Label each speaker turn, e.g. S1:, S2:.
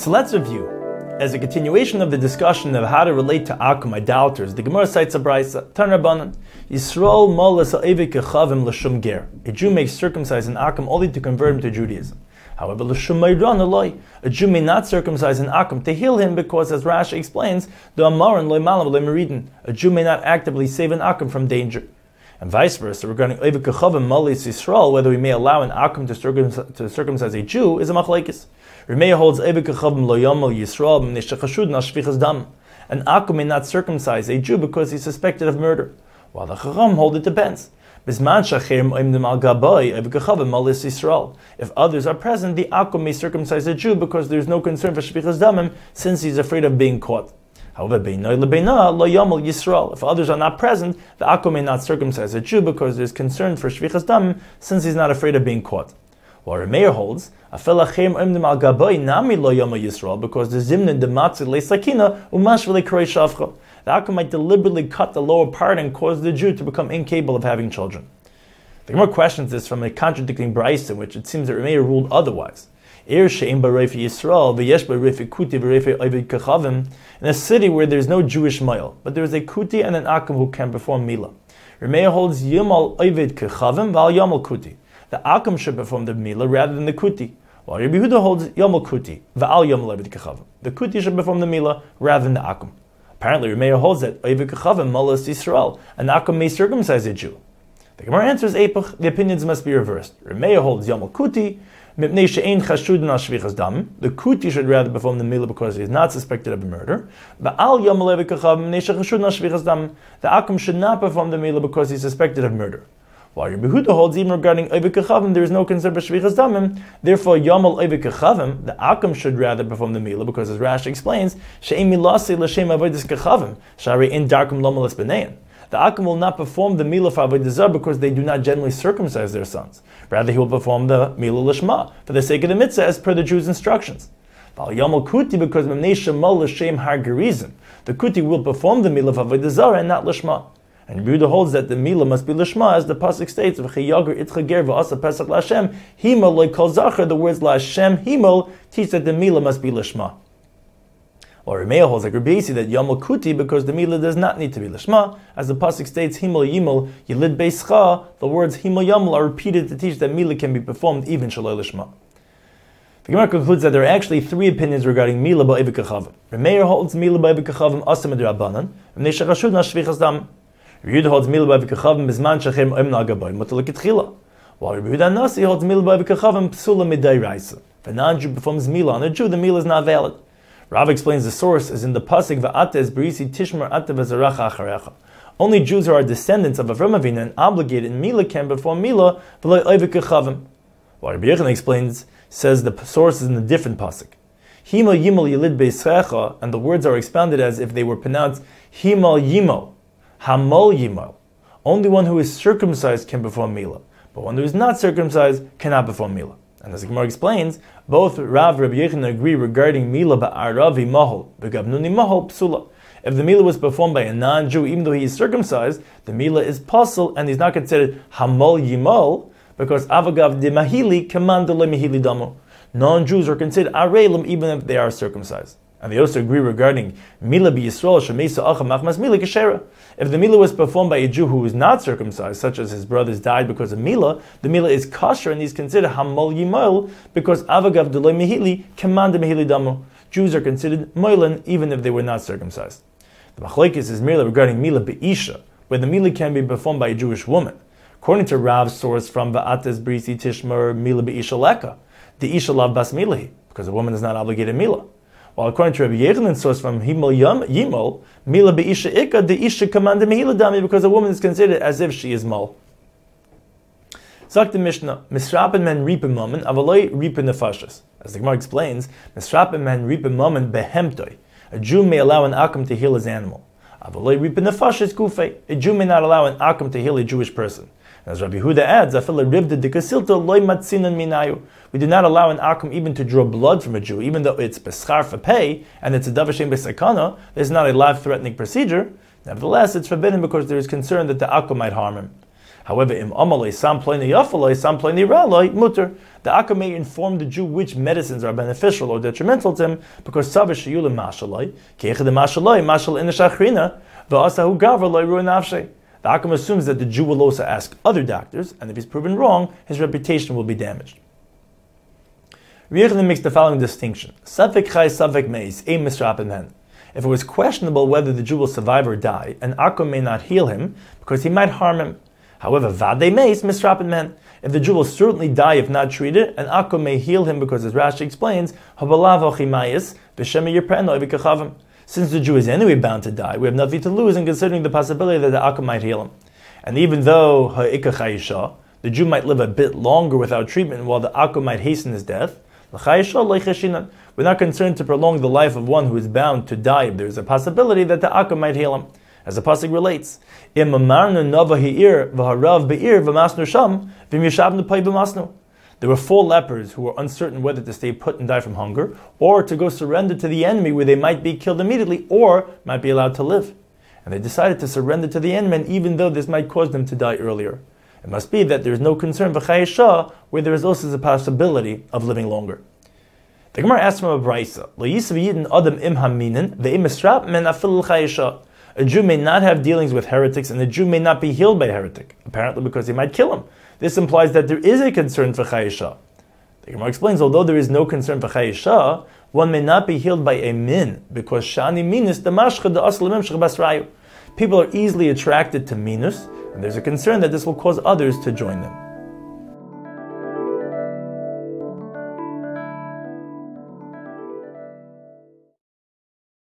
S1: So let's review. As a continuation of the discussion of how to relate to Akum, idolaters, the Gemara cites a brayso, Tan Rabbanan, Yisrael molas ha'evik kechavim l'shum ger. A Jew may circumcise an Akum only to convert him to Judaism. However, l'shum mayran aloi, a Jew may not circumcise an Akum to heal him because, as Rashi explains, the amaran loy malam loy meridin. A Jew may not actively save an Akum from danger. And vice versa, regarding Evik Kechavim Malis Yisrael, whether we may allow an Akum to circumcise a Jew is a machlekes. Remeir holds Evik Kechavim Lo Yamal Yisrael Mnei Shechashud Na Shvichas Dam. An Akum may not circumcise a Jew because he's suspected of murder, while the Chacham hold it depends. Bisman Shachim Oimdim Al Gabay Evik Kechavim Malis Yisrael. If others are present, the Akum may circumcise a Jew because there is no concern for Shvichas Damim since he's afraid of being caught. However, if others are not present, the Akum may not circumcise a Jew because there is concern for Shvichas Dam since he's not afraid of being caught. While Remeir holds, because the Zimnin Dematzi Leisakina Umash V'Lekrei Shavcha. The Akum might deliberately cut the lower part and cause the Jew to become incapable of having children. The Gemara questions this from a contradicting brayso in which it seems that Remeir ruled otherwise. In a city where there is no Jewish male, but there is a kuti and an akum who can perform mila. Remeir holds Yamal Ovid Kechavim Val Yamal Kuti. The akum should perform the mila rather than the kuti. While Rabbi Yehuda holds Yamal Kuti Val Yamal Ovid Kechavim. The kuti should perform the mila rather than the akum. Apparently, Remeir holds that Ovid Kechavim Malas Yisrael, an akum may circumcise a Jew. The Gemara answers Epoch, the opinions must be reversed. Remeir holds Yamal Kuti. The kuti should rather perform the milah because he is not suspected of a murder. The akum should not perform the milah because he is suspected of murder. While Rabbi Yehuda holds even regarding Evik Kechavim there is no concern for shvichas damim. Therefore, Yamal Evik Kechavim, the akum should rather perform the milah because, as Rashi explains, she'im milasi l'shem avodas kechavim shari in darkum lomalas b'nein. The Akum will not perform the Milah for Avodah Zarah because they do not generally circumcise their sons. Rather, he will perform the Milah Lishma for the sake of the mitzvah as per the Jews' instructions. Val Yamal Kuti because Memnei Shemal L'Shem Har Gerizim. The Kuti will perform the Milah for Avodah Zarah and not Lishma. And Yehuda holds that the Milah must be Lishma, as the pasuk states, V'chayager itcha ger v'asa pesach l'Hashem Himal loy kol zacher. The words L'Hashem Himal teach that the Milah must be Lishma. Or Remeir holds like Rabbi Yisi that Yamal Kuti because the Milah does not need to be Lishma. As the pasuk states, Himal Yimal Yilid Beischa, the words Himal Yamal are repeated to teach that Milah can be performed even Shaloi Lishma. The Gemara concludes that there are actually three opinions regarding Milah Ba'evik Kechavim. Remeir holds Milah Ba'evik Kechavim Asam Edrabanan, Mnei Shechashud Na Shvichas Dam. Yehuda holds Milah Ba'evik Kechavim Bizman Shachem Oimna Agabay Mutal L'Kitchila. While Rabbi Yehuda Nasi holds Milah Ba'evik Kechavim Psula Midairaisa. If a non-Jew performs Milah on a Jew, the Milah is not valid. Rav explains the source is in the pasuk Va'ates Brisi Tishmar Ate V'Zaracha Acharecha. Only Jews who are descendants of Avram Avinu and obligated in Milah can perform Milah v'lo Evik Kechavim. While Rabbi Yochanan explains, says the source is in a different pasuk. Himal Yimal Yilid Beischecha, and the words are expounded as if they were pronounced Himal Yimal, Hamal Yimal. Only one who is circumcised can perform Milah, but one who is not circumcised cannot perform Milah. And as the Gemara explains, both Rav and Rabbi Yochanan agree regarding Milah ba'aravi mahol, v'gabnuni mahol psula. If the Milah was performed by a non-Jew, even though he is circumcised, the Milah is pasul and he's not considered hamal yimal, because avagav de mahili command le mahili damo. Non-Jews are considered arelim even if they are circumcised. And they also agree regarding Milah b'Yisrael shemesa acham machmas Milah keshera. If the Milah was performed by a Jew who is not circumcised, such as his brothers died because of Milah, the Milah is kosher and he's considered hamal yimal because avagav de mehili command mehili damo. Jews are considered moilen even if they were not circumcised. The machlekes is merely regarding Milah b'isha, where the Milah can be performed by a Jewish woman. According to Rav's source from Va'ates Brisi Tishmar Milah b'isha leka, the isha lav bas milahi, because a woman is not obligated Milah. While according to Rabbi Yechanan's source from Himal Yimal, Milah be'isha ikka, the isha commanded mehila dami because a woman is considered as if she is mal. Zak the Mishnah, Misrapen men ripim mammon, avaloi ripim nefashas. As the Gemara explains, Misrapen men ripim mammon behemtoi. A Jew may allow an akum to heal his animal. Avaloi ripim nefashas gufei. A Jew may not allow an akum to heal a Jewish person. As Rabbi Yehuda adds, we do not allow an akum even to draw blood from a Jew, even though it's beschar for pay, and it's a davashem besakana, there's not a life-threatening procedure. Nevertheless, it's forbidden because there is concern that the akum might harm him. However, im amalei sam pleni yafalei sam pleni ralei mutter. The Akka may inform the Jew which medicines are beneficial or detrimental to him, because Savish Shiyulim Mashalai, Keichad Mashalai, Mashal Inashachrina, Va'asahu Gavra Loi Ruin Nafshe. The Akkam assumes that the Jew will also ask other doctors, and if he's proven wrong, his reputation will be damaged. Riechner makes the following distinction: Safek Chai, Safek Meis, Ein Misrapim Hen. If it was questionable whether the Jew will survive or die, an Akkam may not heal him because he might harm him. However, Vadei Meis, Misrapim Hen. If the Jew will certainly die if not treated, an Akkam may heal him because, as Rashi explains, since the Jew is anyway bound to die, we have nothing to lose in considering the possibility that the Akkam might heal him. And even though the Jew might live a bit longer without treatment while the Akkam might hasten his death, we're not concerned to prolong the life of one who is bound to die if there is a possibility that the Akkam might heal him. As the pasuk relates, there were 4 lepers who were uncertain whether to stay put and die from hunger, or to go surrender to the enemy where they might be killed immediately, or might be allowed to live. And they decided to surrender to the enemy, and even though this might cause them to die earlier. It must be that there is no concern v'chayesha, where there is also the possibility of living longer. The Gemara asks from a brisa, a Jew may not have dealings with heretics, and a Jew may not be healed by a heretic, apparently because he might kill him. This implies that there is a concern for chayesha. The Gemara explains, although there is no concern for chayesha, one may not be healed by a min, because shani minus the mashcha the aslamim shchabasrayu. People are easily attracted to minus, and there's a concern that this will cause others to join them.